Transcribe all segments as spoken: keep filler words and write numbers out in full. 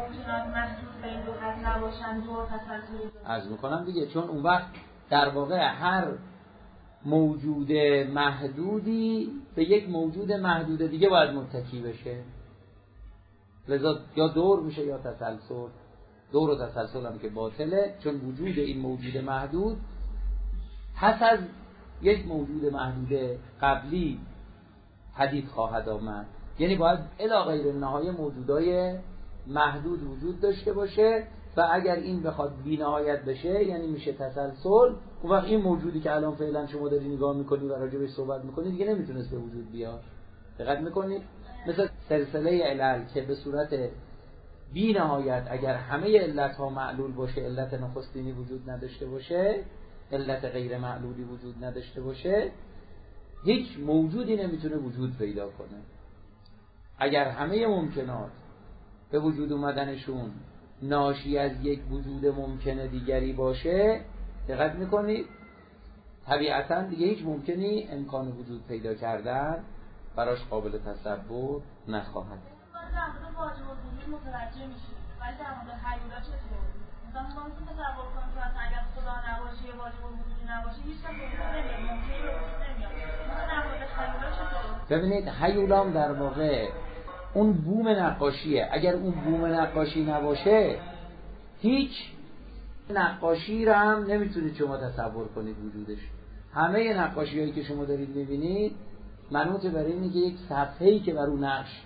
ممکنات محدود به این دو حد نباشن دو تسلسل عرض میکنم دیگه، چون اون وقت در واقع هر موجود محدودی به یک موجود محدود دیگه باید متکی بشه، لذا یا دور میشه یا تسلسل. دور و تسلسل هم که باطله، چون وجود این موجود محدود پس از یک موجود محدود قبلی پدید خواهد آمد. یعنی باید الی غیر نهایه موجودای محدود وجود داشته باشه و اگر این بخواد بی نهایت بشه یعنی میشه تسلسل، اون وقت این موجودی که الان فعلا شما داری نگاه میکنی و راجع بهش صحبت میکنی دیگه نمیتونست به وجود بیاد. دقت میکنید؟ مثل سلسله علل که به صورت بی نهایت اگر همه علت ها معلول باشه، علت نخستینی وجود نداشته باشه، علت غیر معلولی وجود نداشته باشه، هیچ موجودی نمیتونه وجود پیدا کنه. اگر همه ممکنات به وجود اومدنشون ناشی از یک وجود ممکن دیگری باشه، دقت میکنید؟ طبیعتاً دیگه هیچ ممکنی امکان وجود پیدا کردن براش قابل تصور نخواهد. در مورد واجب الوجود متوجه میشیم، ولی در مورد هیولا چطور؟ مثلا ما میتونیم تصور کنیم که اصلا اگر خدا نباشه یا واجب الوجود نباشه هیچ کس وجود نمیاد، ممکنی به وجود نمیاد. مثلا در مورد هیولا چطور؟ ببینید هیولام در واقع اون بوم نقاشیه. اگر اون بوم نقاشی نباشه هیچ نقاشی رو هم نمیتونید شما تصور کنید وجودش. همه نقاشی هایی که شما دارید میبینید منوط بر اینه که یک صفحه‌ای که بر اون نقش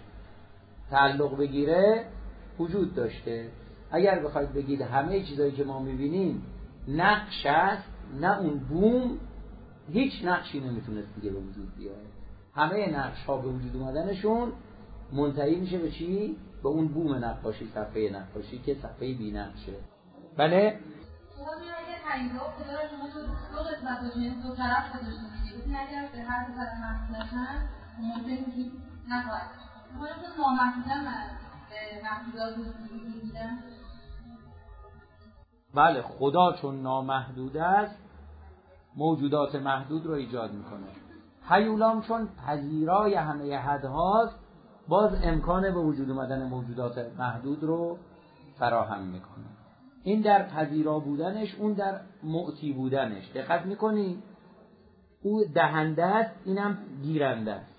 تعلق بگیره وجود داشته. اگر بخواید بگید همه چیزایی که ما میبینیم نقش است نه اون بوم، هیچ نقشی نمیتونست دیگه به وجود بیاد. همه نقش ها به وجود اومدنشون منتهی میشه به چی؟ به اون بوم نقاشی، صفحه نقاشی که صفحه بی نقشه. بله؟ خدا میاد که خیلی خدا رو شما تو دو قسمت داشتین، دو طرف داشتین دیگه. این اگر به هر دو طرف محدود نشن ممکن وجود نخواهد. خدا تو نامحدودن به محدودات وجود میگیرن. بله، خدا چون نامحدود است موجودات محدود رو ایجاد میکنه. هیولام چون پذیرای همه حدهاست باز امکان به وجود اومدن موجودات محدود رو فراهم میکنه. این در پذیرا بودنش، اون در معطی بودنش. دقت میکنی؟ او دهنده است، اینم گیرنده است.